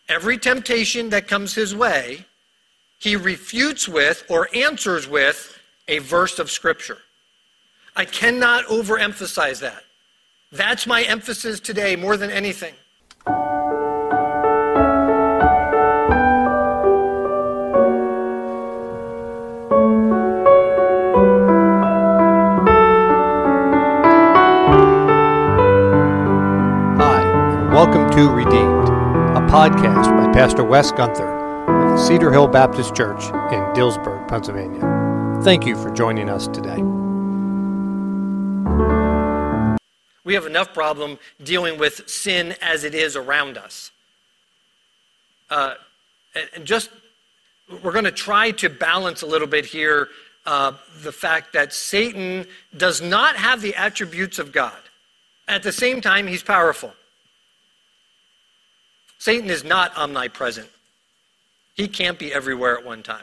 every temptation that comes his way, he refutes with or answers with a verse of Scripture. I cannot overemphasize that. That's my emphasis today more than anything. Welcome to Redeemed, a podcast by Pastor Wes Gunther of the Cedar Hill Baptist Church in Dillsburg, Pennsylvania. Thank you for joining us today. We have enough problem dealing with sin as it is around us. We're going to try to balance a little bit here the fact that Satan does not have the attributes of God. At the same time, he's powerful. Satan is not omnipresent. He can't be everywhere at one time.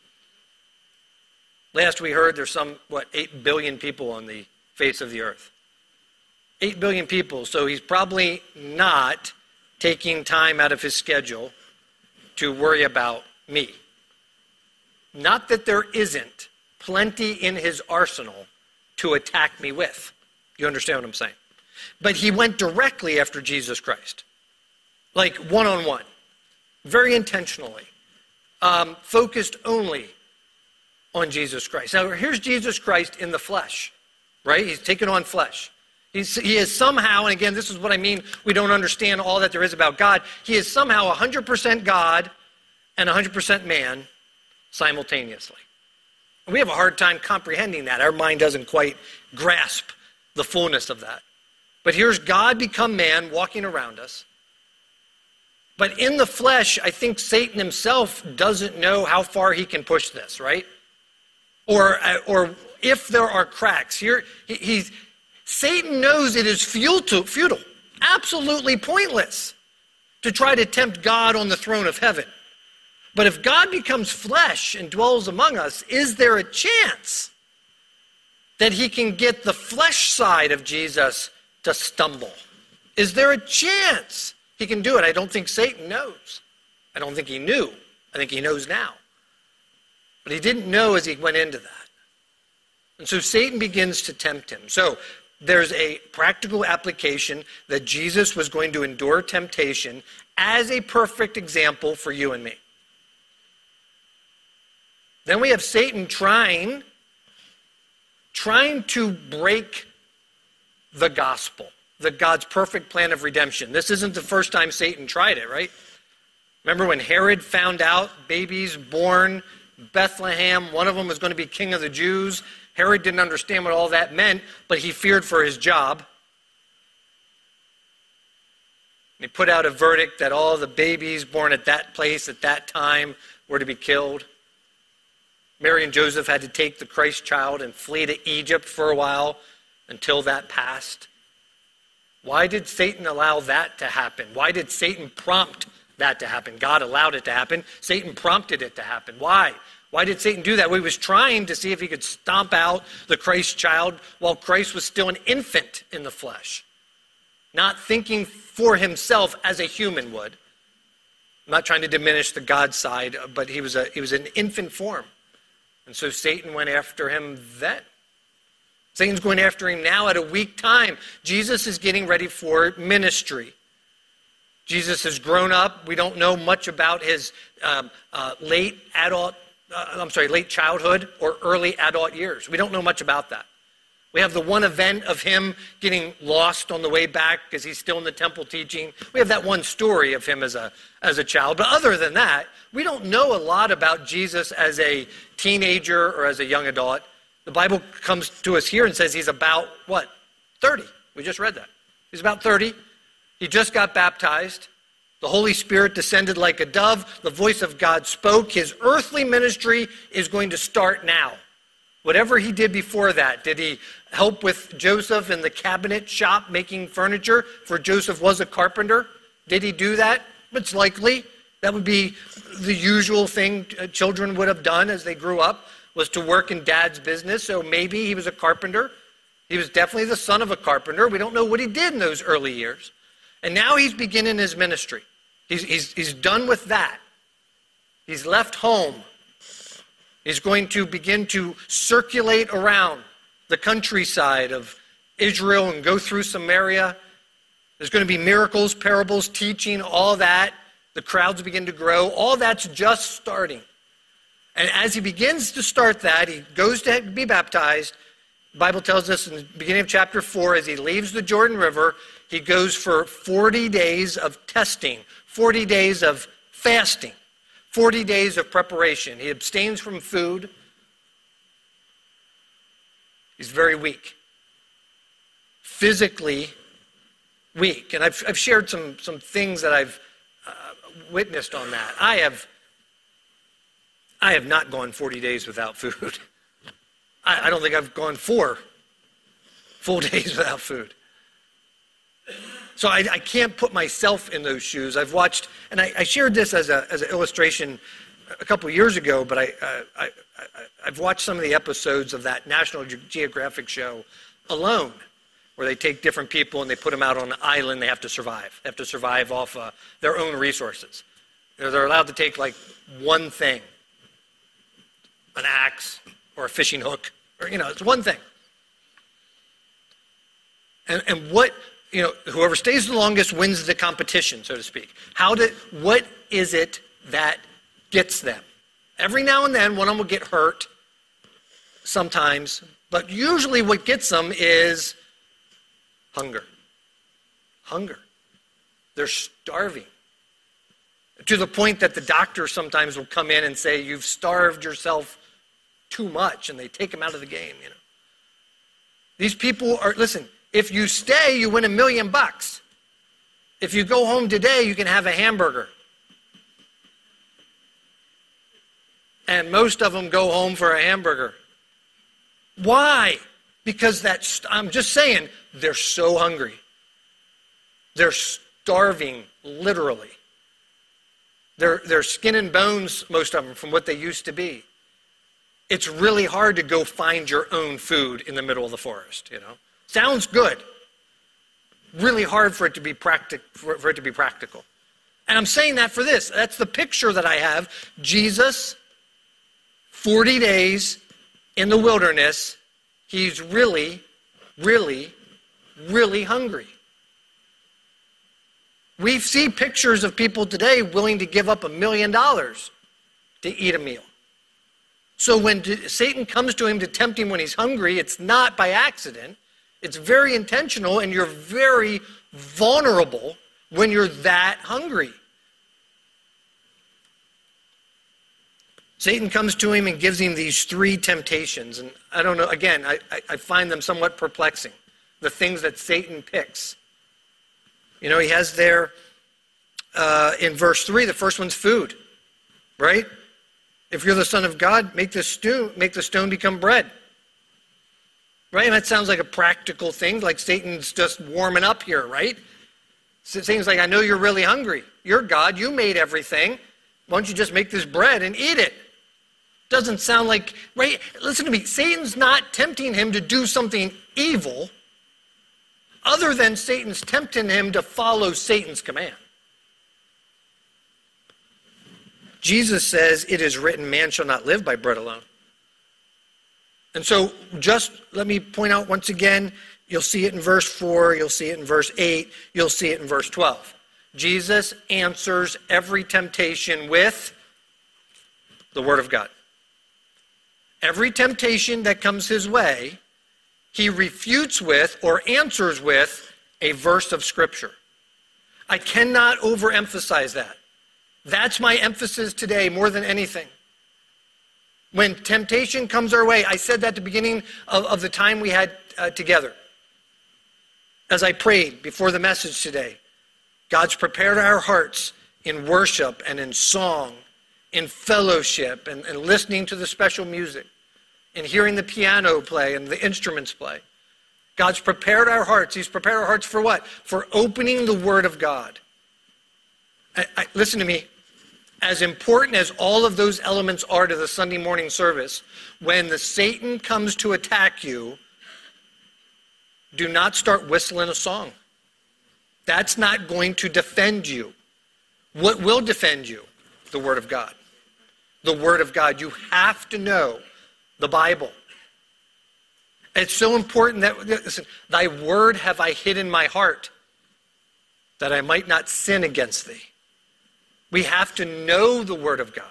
Last we heard there's 8 billion people on the face of the earth. 8 billion people, so he's probably not taking time out of his schedule to worry about me. Not that there isn't plenty in his arsenal to attack me with. You understand what I'm saying? But he went directly after Jesus Christ. Like one-on-one, very intentionally, focused only on Jesus Christ. Now, here's Jesus Christ in the flesh, right? He's taken on flesh. He is somehow, and again, this is what I mean, we don't understand all that there is about God. He is somehow 100% God and 100% man simultaneously. And we have a hard time comprehending that. Our mind doesn't quite grasp the fullness of that. But here's God become man walking around us. But in the flesh, I think Satan himself doesn't know how far he can push this, right? Or if there are cracks. Here, Satan knows it is futile, absolutely pointless to try to tempt God on the throne of heaven. But if God becomes flesh and dwells among us, is there a chance that he can get the flesh side of Jesus to stumble? Is there a chance he can do it? I don't think Satan knows. I don't think he knew. I think he knows now. But he didn't know as he went into that. And so Satan begins to tempt him. So there's a practical application that Jesus was going to endure temptation as a perfect example for you and me. Then we have Satan trying to break the gospel. God's perfect plan of redemption. This isn't the first time Satan tried it, right? Remember when Herod found out babies born Bethlehem, one of them was going to be king of the Jews. Herod didn't understand what all that meant, but he feared for his job. He put out a verdict that all the babies born at that place at that time were to be killed. Mary and Joseph had to take the Christ child and flee to Egypt for a while until that passed. Why did Satan allow that to happen? Why did Satan prompt that to happen? God allowed it to happen. Satan prompted it to happen. Why? Why did Satan do that? Well, he was trying to see if he could stomp out the Christ child while Christ was still an infant in the flesh. Not thinking for himself as a human would. I'm not trying to diminish the God side, but he was an infant form. And so Satan went after him then. Satan's going after him now at a weak time. Jesus is getting ready for ministry. Jesus has grown up. We don't know much about his late childhood or early adult years. We don't know much about that. We have the one event of him getting lost on the way back because he's still in the temple teaching. We have that one story of him as a child. But other than that, we don't know a lot about Jesus as a teenager or as a young adult. The Bible comes to us here and says he's about, 30. We just read that. He's about 30. He just got baptized. The Holy Spirit descended like a dove. The voice of God spoke. His earthly ministry is going to start now. Whatever he did before that, did he help with Joseph in the cabinet shop making furniture? For Joseph was a carpenter. Did he do that? It's likely. That would be the usual thing children would have done as they grew up, was to work in dad's business. So maybe he was a carpenter. He was definitely the son of a carpenter. We don't know what he did in those early years. And now he's beginning his ministry. He's done with that. He's left home. He's going to begin to circulate around the countryside of Israel and go through Samaria. There's going to be miracles, parables, teaching, all that. The crowds begin to grow. All that's just starting. And as he begins to start that, he goes to be baptized. The Bible tells us in the beginning of chapter 4, as he leaves the Jordan River, he goes for 40 days of testing, 40 days of fasting, 40 days of preparation. He abstains from food. He's very weak. Physically weak. And I've shared some things that I've witnessed on that. I have not gone 40 days without food. I don't think I've gone 4 full days without food. So I can't put myself in those shoes. I've watched, and I shared this as an illustration a couple of years ago, but I've watched some of the episodes of that National Geographic show, Alone, where they take different people and they put them out on an island. They have to survive. They have to survive off their own resources. They're allowed to take like one thing, an axe or a fishing hook, or it's one thing. And what whoever stays the longest wins the competition, so to speak. What is it that gets them? Every now and then, one of them will get hurt. Sometimes, but usually what gets them is hunger. Hunger. They're starving. To the point that the doctor sometimes will come in and say, "You've starved yourself too much," and they take them out of the game. These people are, listen, if you stay, you win $1 million. If you go home today, you can have a hamburger. And most of them go home for a hamburger. Why? Because I'm just saying, they're so hungry. They're starving, literally. They're skin and bones, most of them, from what they used to be. It's really hard to go find your own food in the middle of the forest, Sounds good. Really hard for it to be practical. And I'm saying that for this. That's the picture that I have. Jesus, 40 days in the wilderness, he's really, really, really hungry. We see pictures of people today willing to give up $1 million to eat a meal. So when Satan comes to him to tempt him when he's hungry, it's not by accident. It's very intentional, and you're very vulnerable when you're that hungry. Satan comes to him and gives him these 3 temptations. And I don't know, again, I find them somewhat perplexing, the things that Satan picks. He has there in verse 3, the first one's food, right? If you're the Son of God, make the stone become bread. Right? And that sounds like a practical thing, like Satan's just warming up here, right? Satan's like, I know you're really hungry. You're God. You made everything. Why don't you just make this bread and eat it? Doesn't sound like, right? Listen to me. Satan's not tempting him to do something evil other than Satan's tempting him to follow Satan's command. Jesus says, it is written, man shall not live by bread alone. And so just let me point out once again, you'll see it in verse 4, you'll see it in verse 8, you'll see it in verse 12. Jesus answers every temptation with the Word of God. Every temptation that comes his way, he refutes with or answers with a verse of Scripture. I cannot overemphasize that. That's my emphasis today more than anything. When temptation comes our way, I said that at the beginning of the time we had together. As I prayed before the message today, God's prepared our hearts in worship and in song, in fellowship and listening to the special music, and hearing the piano play and the instruments play. God's prepared our hearts. He's prepared our hearts for what? For opening the Word of God. Listen to me. As important as all of those elements are to the Sunday morning service, when the Satan comes to attack you, do not start whistling a song. That's not going to defend you. What will defend you? The Word of God. The Word of God. You have to know the Bible. It's so important that, listen, thy word have I hid in my heart, that I might not sin against thee. We have to know the Word of God.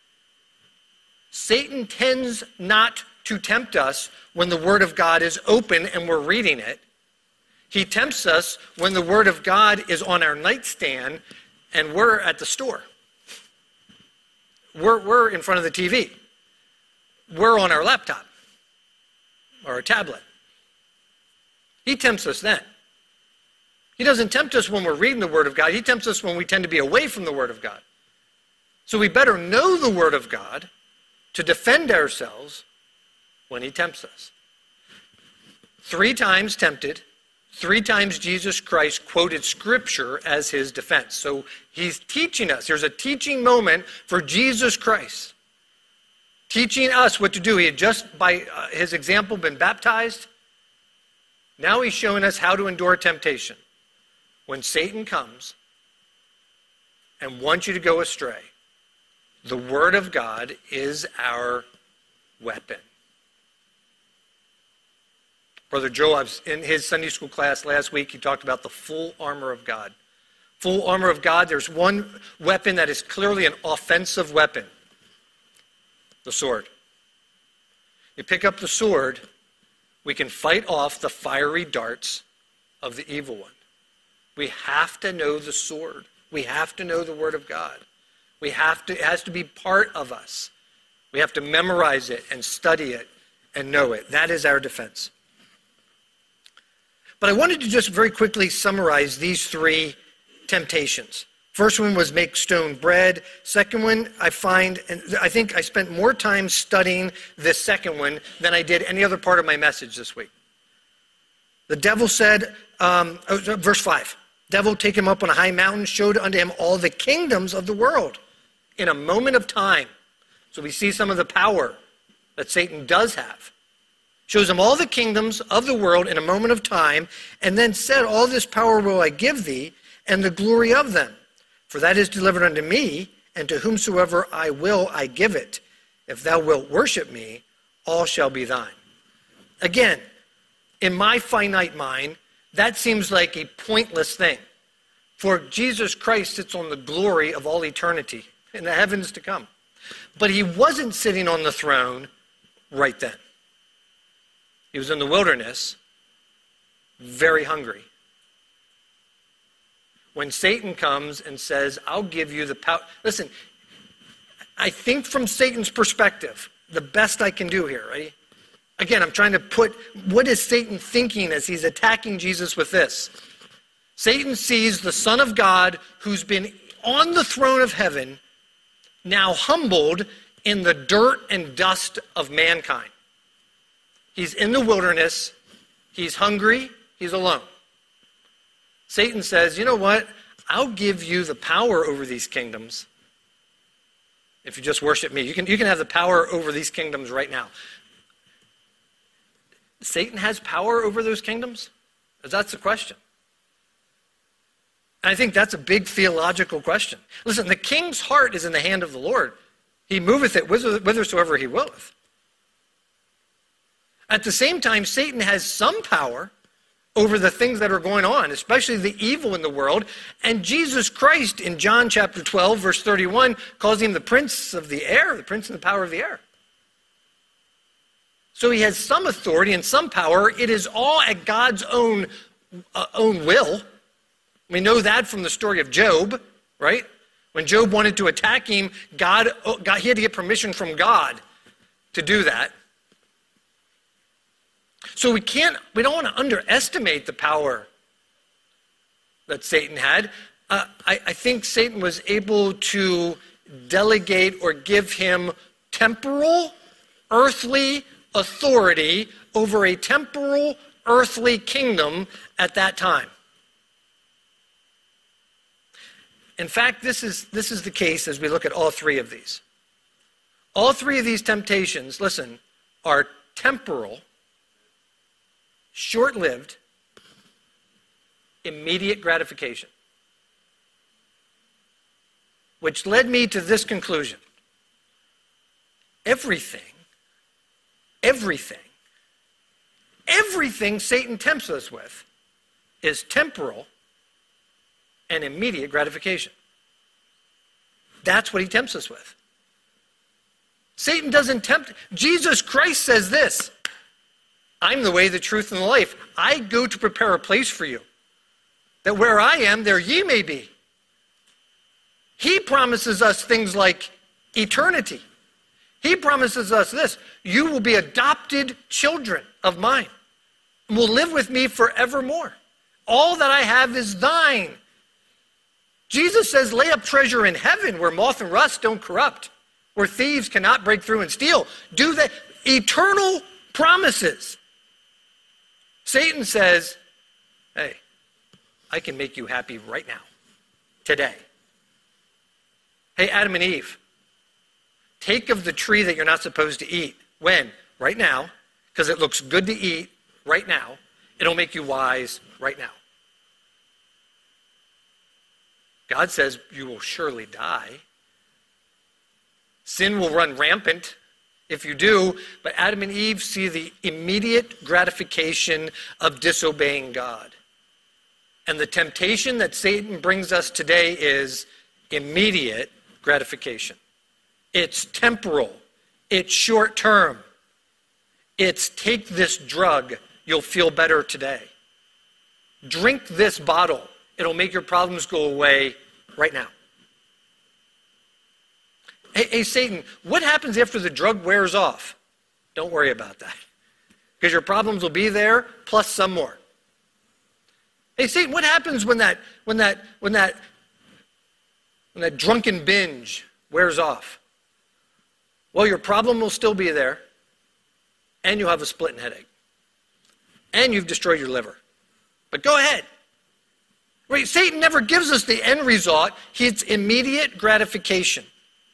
Satan tends not to tempt us when the Word of God is open and we're reading it. He tempts us when the Word of God is on our nightstand and we're at the store. We're in front of the TV. We're on our laptop or a tablet. He tempts us then. He doesn't tempt us when we're reading the Word of God. He tempts us when we tend to be away from the Word of God. So we better know the Word of God to defend ourselves when he tempts us. 3 times tempted, 3 times Jesus Christ quoted Scripture as his defense. So he's teaching us. There's a teaching moment for Jesus Christ, teaching us what to do. He had just, by his example, been baptized. Now he's showing us how to endure temptation. When Satan comes and wants you to go astray, the Word of God is our weapon. Brother Joel, in his Sunday school class last week, he talked about the full armor of God. Full armor of God, there's one weapon that is clearly an offensive weapon. The sword. You pick up the sword, we can fight off the fiery darts of the evil one. We have to know the sword. We have to know the Word of God. It has to be part of us. We have to memorize it and study it and know it. That is our defense. But I wanted to just very quickly summarize these 3 temptations. First one was make stone bread. Second one, I think I spent more time studying this second one than I did any other part of my message this week. The devil said, verse 5, devil take him up on a high mountain, showed unto him all the kingdoms of the world in a moment of time. So we see some of the power that Satan does have. Shows him all the kingdoms of the world in a moment of time, and then said, all this power will I give thee, and the glory of them. For that is delivered unto me, and to whomsoever I will I give it. If thou wilt worship me, all shall be thine. Again, in my finite mind, that seems like a pointless thing. For Jesus Christ sits on the glory of all eternity in the heavens to come. But he wasn't sitting on the throne right then. He was in the wilderness, very hungry. When Satan comes and says, I'll give you the power. Listen, I think from Satan's perspective, the best I can do here, right? Again, I'm trying to put, what is Satan thinking as he's attacking Jesus with this? Satan sees the Son of God who's been on the throne of heaven, now humbled in the dirt and dust of mankind. He's in the wilderness, he's hungry, he's alone. Satan says, you know what? I'll give you the power over these kingdoms if you just worship me. You can have the power over these kingdoms right now. Satan has power over those kingdoms? That's the question. And I think that's a big theological question. Listen, the king's heart is in the hand of the Lord. He moveth it whithersoever he willeth. At the same time, Satan has some power over the things that are going on, especially the evil in the world. And Jesus Christ in John chapter 12, verse 31, calls him the prince of the air, the prince and the power of the air. So he has some authority and some power. It is all at God's own will. We know that from the story of Job, right? When Job wanted to attack him, he had to get permission from God to do that. So we don't want to underestimate the power that Satan had. I think Satan was able to delegate or give him temporal, earthly authority over a temporal, earthly kingdom at that time. In fact, this is the case as we look at all 3 of these. All 3 of these temptations, listen, are temporal, short-lived, immediate gratification. which led me to this conclusion. Everything Satan tempts us with is temporal and immediate gratification. That's what he tempts us with. Satan doesn't tempt. Jesus Christ says this, I'm the way, the truth, and the life. I go to prepare a place for you, that where I am, there ye may be. He promises us things like eternity. He promises us this, you will be adopted children of mine and will live with me forevermore. All that I have is thine. Jesus says, lay up treasure in heaven where moth and rust don't corrupt, where thieves cannot break through and steal. Do that. Eternal promises. Satan says, hey, I can make you happy right now, today. Hey, Adam and Eve, take of the tree that you're not supposed to eat. When? Right now, because it looks good to eat right now. It'll make you wise right now. God says you will surely die. Sin will run rampant if you do, but Adam and Eve see the immediate gratification of disobeying God. And the temptation that Satan brings us today is immediate gratification. It's temporal. It's short term. It's take this drug, you'll feel better today. Drink this bottle, it'll make your problems go away right now. Hey, Satan, what happens after the drug wears off? Don't worry about that, because your problems will be there, plus some more. Hey, Satan, what happens when that drunken binge wears off? Well, your problem will still be there, and you'll have a splitting headache, and you've destroyed your liver. But go ahead. Right? Satan never gives us the end result. It's immediate gratification.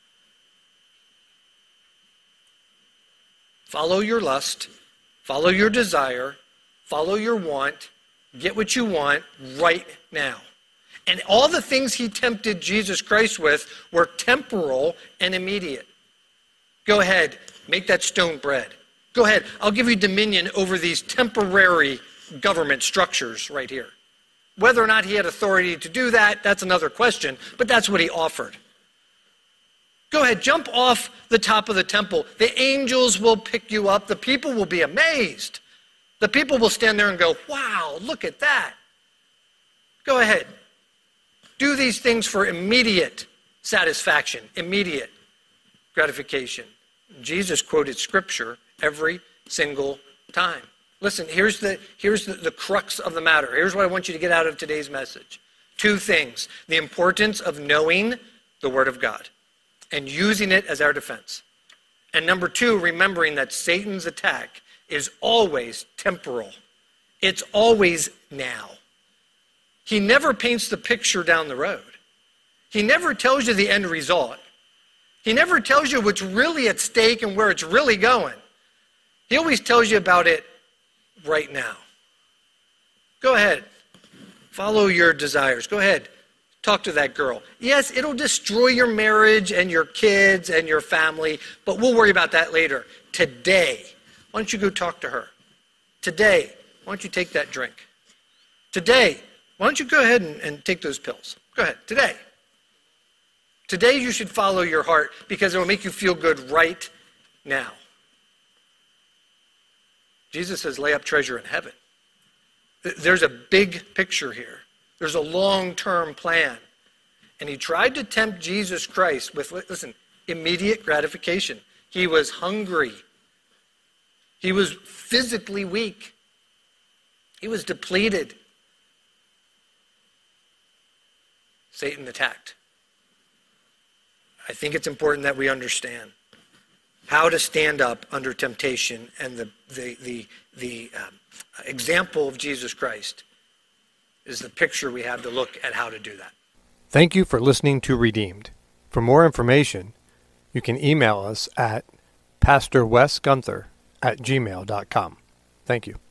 Follow your lust, follow your desire, follow your want, get what you want right now. And all the things he tempted Jesus Christ with were temporal and immediate. Go ahead, make that stone bread. Go ahead, I'll give you dominion over these temporary government structures right here. Whether or not he had authority to do that, that's another question, but that's what he offered. Go ahead, jump off the top of the temple. The angels will pick you up. The people will be amazed. The people will stand there and go, wow, look at that. Go ahead. Do these things for immediate satisfaction, immediate gratification. Jesus quoted scripture every single time. Listen, here's the crux of the matter. Here's what I want you to get out of today's message. Two things. The importance of knowing the Word of God and using it as our defense. And number two, remembering that Satan's attack is always temporal. It's always now. He never paints the picture down the road. He never tells you the end result. He never tells you what's really at stake and where it's really going. He always tells you about it right now. Go ahead. Follow your desires. Go ahead. Talk to that girl. Yes, it'll destroy your marriage and your kids and your family, but we'll worry about that later. Today, why don't you go talk to her? Today, why don't you take that drink? Today, why don't you go ahead and take those pills? Go ahead, today. Today you should follow your heart because it will make you feel good right now. Jesus says, lay up treasure in heaven. There's a big picture here. There's a long-term plan. And he tried to tempt Jesus Christ with, listen, immediate gratification. He was hungry. He was physically weak. He was depleted. Satan attacked. I think it's important that we understand how to stand up under temptation, and the example of Jesus Christ is the picture we have to look at how to do that. Thank you for listening to Redeemed. For more information, you can email us at pastorwesgunther@gmail.com. Thank you.